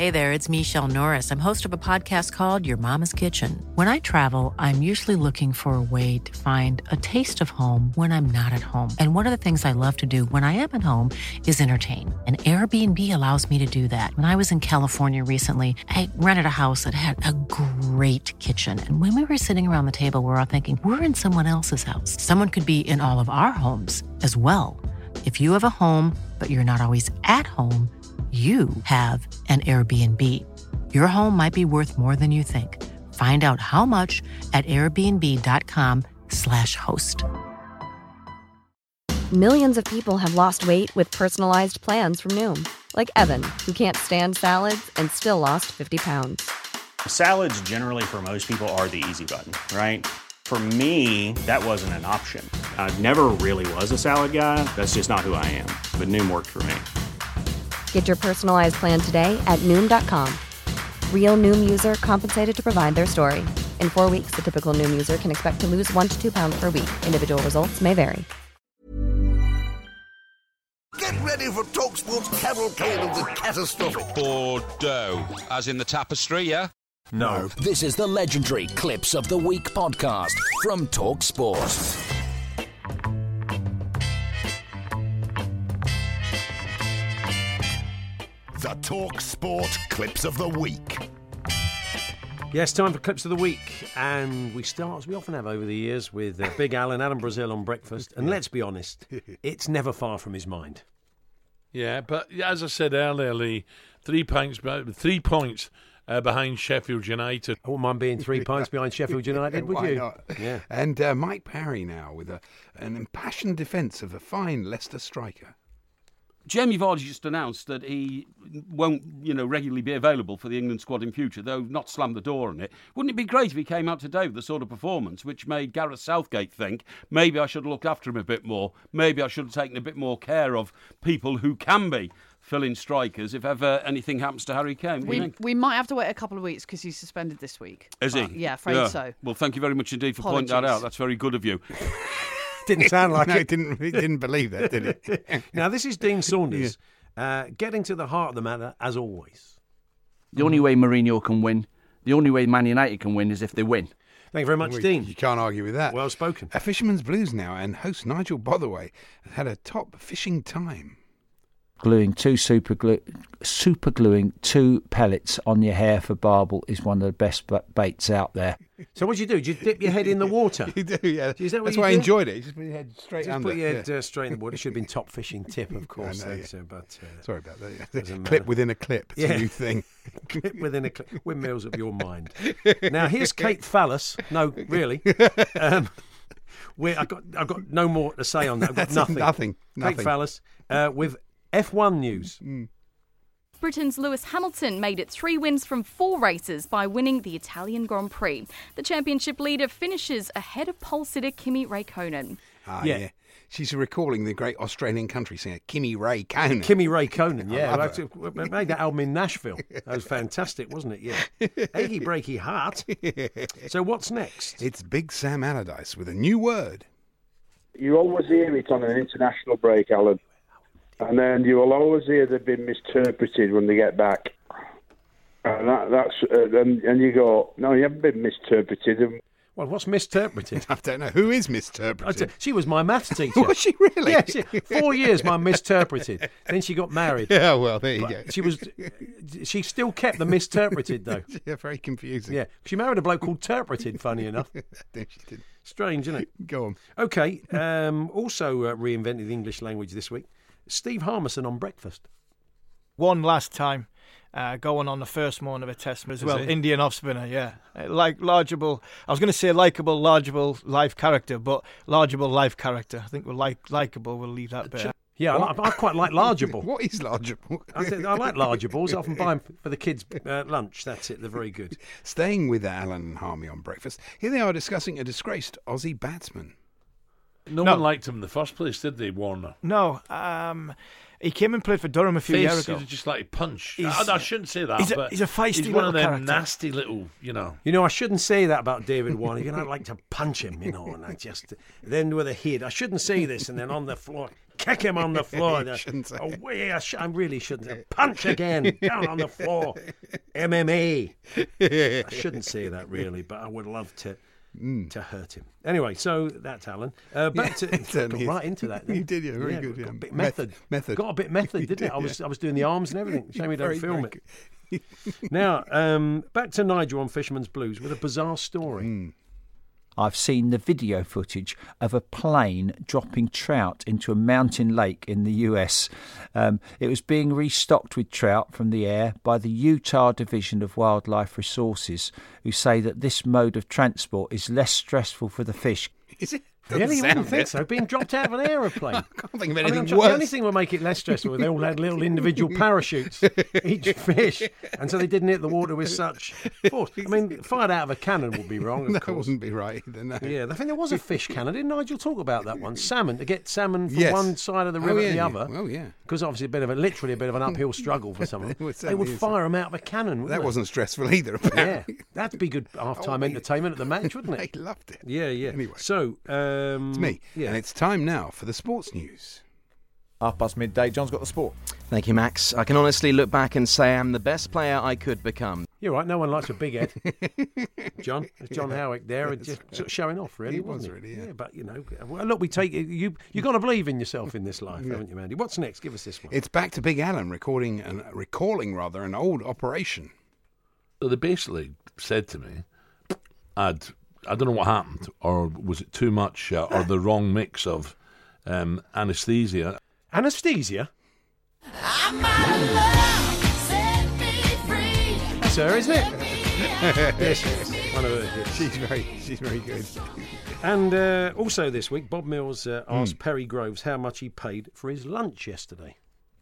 Hey there, it's Michelle Norris. I'm host of a podcast called Your Mama's Kitchen. When I travel, I'm usually looking for a way to find a taste of home when I'm not at home. And one of the things I love to do when I am at home is entertain. And Airbnb allows me to do that. When I was in California recently, I rented a house that had a great kitchen. And when we were sitting around the table, we were all thinking, we're in someone else's house. Someone could be in all of our homes as well. If you have a home, but you're not always at home, you have an Airbnb. Your home might be worth more than you think. Find out how much at airbnb.com/host. Millions of people have lost weight with personalized plans from Noom. Like Evan, who can't stand salads and still lost 50 pounds. Salads generally for most people are the easy button, right? For me, that wasn't an option. I never really was a salad guy. That's just not who I am. But Noom worked for me. Get your personalized plan today at Noom.com. Real Noom user compensated to provide their story. In 4 weeks, the typical Noom user can expect to lose 1 to 2 pounds per week. Individual results may vary. Get ready for TalkSport's cavalcade of the catastrophic. Bordeaux, as in the tapestry, yeah? No. This is the legendary Clips of the Week podcast from TalkSport. The TalkSport Clips of the Week. Yes, time for Clips of the Week. And we start, as we often have over the years, with Big Alan Brazil on breakfast. And let's be honest, it's never far from his mind. Yeah, but as I said earlier, Lee, 3 points behind Sheffield United. I wouldn't mind being 3 points behind Sheffield United, would Why you? not? Yeah. And Mike Parry now with an impassioned defence of a fine Leicester striker. Jamie Vardy just announced that he won't, regularly be available for the England squad in future, though not slammed the door on it. Wouldn't it be great if he came out today with the sort of performance which made Gareth Southgate think, maybe I should have looked after him a bit more, maybe I should have taken a bit more care of people who can be fill-in strikers if ever anything happens to Harry Kane? We might have to wait a couple of weeks because he's suspended this week. Is he? Yeah, afraid so. Well, thank you very much indeed for pointing that out. That's very good of you. Didn't sound like No, it. He didn't believe that, did it? Now, this is Dean Saunders getting to the heart of the matter, as always. The only way Mourinho can win, the only way Man United can win is if they win. Thank you very much, Dean. You can't argue with that. Well spoken. A Fisherman's Blues now, and host Nigel Botherway has had a top fishing time. Gluing 2 pellets on your hair for barbel is one of the best baits out there. So what do? Do you dip your head in the water? You do, yeah. Is that what That's you why I do? enjoyed it. You just put your head straight Just under. put your head straight in the water. It should have been top fishing tip, of course. I know, so, but, sorry about that. doesn't Clip matter. within a clip. It's a new thing. Clip within a clip. Windmills of your mind. Now, here's Kate Fallis. No, really. I've got no more to say on that. I've got nothing. Kate Fallis with F1 news. Britain's Lewis Hamilton made it 3 wins from 4 races by winning the Italian Grand Prix. The championship leader finishes ahead of pole sitter Kimi Räikkönen. Yeah. She's recalling the great Australian country singer, Kimi Räikkönen. Kimi Räikkönen, yeah. I made that album in Nashville. That was fantastic, wasn't it? Yeah. Achy breaky heart. So what's next? It's Big Sam Allardyce with a new word. You always hear it on an international break, Alan. And then you will always hear they've been misinterpreted when they get back. And and you go, no, you haven't been misinterpreted. Well, what's misinterpreted? I don't know. Who is misinterpreted? She was my maths teacher. Was she really? Yeah, 4 years my misinterpreted. Then she got married. Yeah, well, there you go. She still kept the misinterpreted, though. Yeah, very confusing. Yeah, she married a bloke called Terpreted, funny enough. No, she did. Strange, isn't it? Go on. Okay, also reinvented the English language this week. Steve Harmison on breakfast. One last time, going on the first morning of a test as well. Indian off spinner, yeah. Like largeable, I was going to say likeable, largeable life character, but largeable life character. I think we're likeable, we'll leave that bit. Yeah, I quite like largeable. What is largeable? I like largeables. I often buy them for the kids' lunch. That's it. They're very good. Staying with Alan and Harmy on breakfast, here they are discussing a disgraced Aussie batsman. No one liked him in the first place, did they, Warner? No. He came and played for Durham a few years ago. He's just like a punch. I shouldn't say that. He's a feisty he's one of them character. nasty little, You know, I shouldn't say that about David Warner. I'd like to punch him, and I just then with a hit. I shouldn't say this, and then on the floor, kick him on the floor. Shouldn't say I really shouldn't say. Punch again, down on the floor. MMA. I shouldn't say that really, but I would love to hurt him. Anyway, so that's Alan. Back to got right into that. You did, very good. Got a bit method. Got a bit method, didn't it? I was doing the arms and everything. Shame we don't film it. Now, back to Nigel on Fisherman's Blues with a bizarre story. I've seen the video footage of a plane dropping trout into a mountain lake in the US. It was being restocked with trout from the air by the Utah Division of Wildlife Resources, who say that this mode of transport is less stressful for the fish. Is it? Really? You wouldn't think so. Being dropped out of an aeroplane. I can't think of anything worse. The worse. only thing would make it less stressful if they all had little individual parachutes, each fish, and so they didn't hit the water with such force. I mean, fired out of a cannon would be wrong, of That course. wouldn't be right either, no. Yeah, I think there was a fish cannon. Didn't Nigel talk about that one? Salmon, to get salmon from one side of the river to the other. Oh, yeah. Because obviously literally a bit of an uphill struggle for some of them. They would fire them out of a cannon, wouldn't That they? wasn't stressful either, apparently. Yeah, that'd be good half-time entertainment at the match, wouldn't it? They loved it. Yeah. Anyway. So, It's me. Yeah. And it's time now for the sports news. midday. John's got the sport. Thank you, Max. I can honestly look back and say I'm the best player I could become. You're right, no one likes a big head. John Howick there, just sort of showing off, really. He wasn't was really, yeah. But, well, look, we take it. You've got to believe in yourself in this life, haven't you, Mandy? What's next? Give us this one. It's back to Big Alan recalling an old operation. So they basically said to me, I don't know what happened, or was it too much, or the wrong mix of anaesthesia. Anaesthesia? That's her, isn't it? Yes, one of her hits. She's very good. And also this week, Bob Mills asked Perry Groves how much he paid for his lunch yesterday.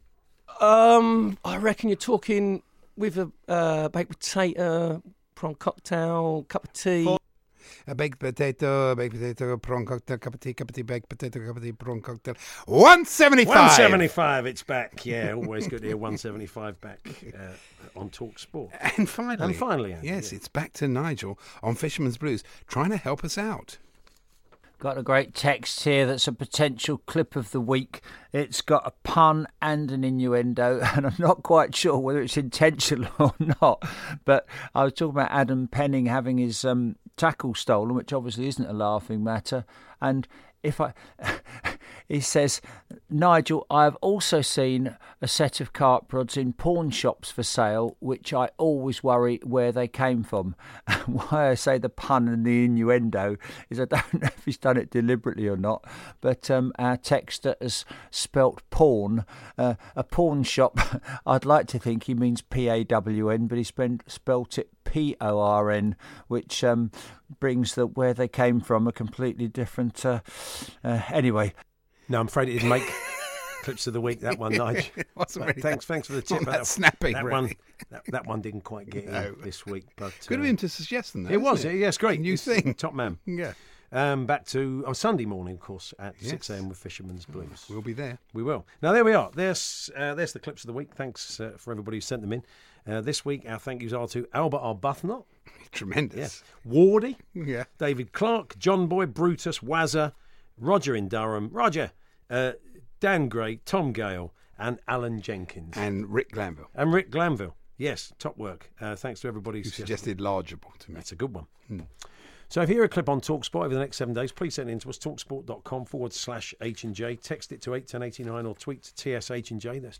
I reckon you're talking with a baked potato, prawn cocktail, cup of tea. A baked potato, prawn cocktail, cup of tea, baked potato, cup of tea, prawn cocktail. 175. 175. It's back. Yeah, always good to hear 175 back on Talk Sport. And finally, Andy, yes, it's back to Nigel on Fisherman's Blues, trying to help us out. Got a great text here that's a potential clip of the week. It's got a pun and an innuendo, and I'm not quite sure whether it's intentional or not. But I was talking about Adam Penning having his tackle stolen, which obviously isn't a laughing matter. And he says, Nigel, I have also seen a set of carp rods in pawn shops for sale, which I always worry where they came from. Why I say the pun and the innuendo is I don't know if he's done it deliberately or not, but our texter has spelt pawn. A pawn shop, I'd like to think he means P-A-W-N, but he spelt it P-O-R-N, which brings the where they came from a completely different... anyway. No, I'm afraid it didn't make clips of the week, that one, Nigel. Thanks for the tip. That snapping, that really. That one didn't quite get in this week. But good of him to suggest that. It was, yes, great. New thing. Top man. Yeah. Back to Sunday morning, of course, at 6 a.m. with Fisherman's Blues. We'll be there. We will. Now, there we are. There's the clips of the week. Thanks for everybody who sent them in. This week, our thank yous are to Albert Arbuthnot. Tremendous. Yeah. Wardy. Yeah. David Clark, John Boy, Brutus, Wazza, Roger in Durham, Dan Gray, Tom Gale, and Alan Jenkins. And Rick Glanville. Yes, top work. Thanks to everybody who suggested largeable to me. That's a good one. So if you hear a clip on TalkSport over the next 7 days, please send it in to us, talksport.com/H&J. Text it to 81089 or tweet to TSH&J. That's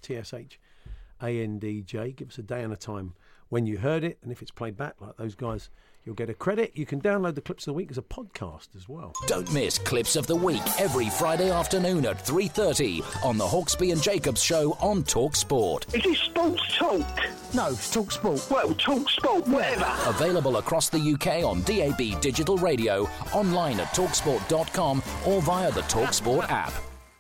TSHANDJ. Give us a day and a time when you heard it. And if it's played back like those guys, you'll get a credit. You can download the Clips of the Week as a podcast as well. Don't miss Clips of the Week every Friday afternoon at 3:30 on the Hawksby and Jacobs Show on Talk Sport. Is it Sports Talk? No, it's Talk Sport. Well, Talk Sport, whatever. Available across the UK on DAB Digital Radio, online at talksport.com or via the Talk Sport app.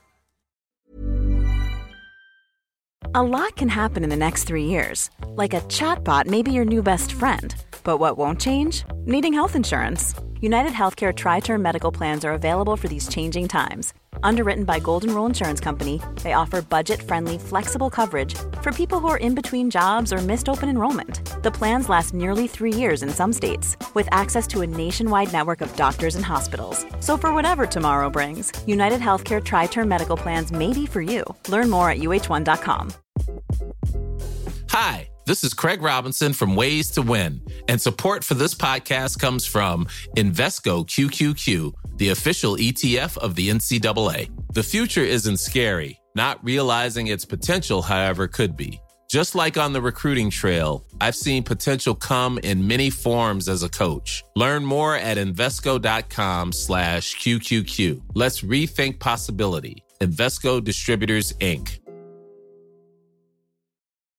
A lot can happen in the next 3 years. Like a chatbot may be your new best friend. But what won't change? Needing health insurance. United Healthcare Tri-Term Medical Plans are available for these changing times. Underwritten by Golden Rule Insurance Company, they offer budget-friendly, flexible coverage for people who are in between jobs or missed open enrollment. The plans last nearly 3 years in some states, with access to a nationwide network of doctors and hospitals. So for whatever tomorrow brings, United Healthcare Tri-Term Medical Plans may be for you. Learn more at uh1.com. Hi, this is Craig Robinson from Ways to Win, and support for this podcast comes from Invesco QQQ, the official ETF of the NCAA. The future isn't scary. Not realizing its potential, however, could be. Just like on the recruiting trail, I've seen potential come in many forms as a coach. Learn more at Invesco.com/QQQ. Let's rethink possibility. Invesco Distributors, Inc.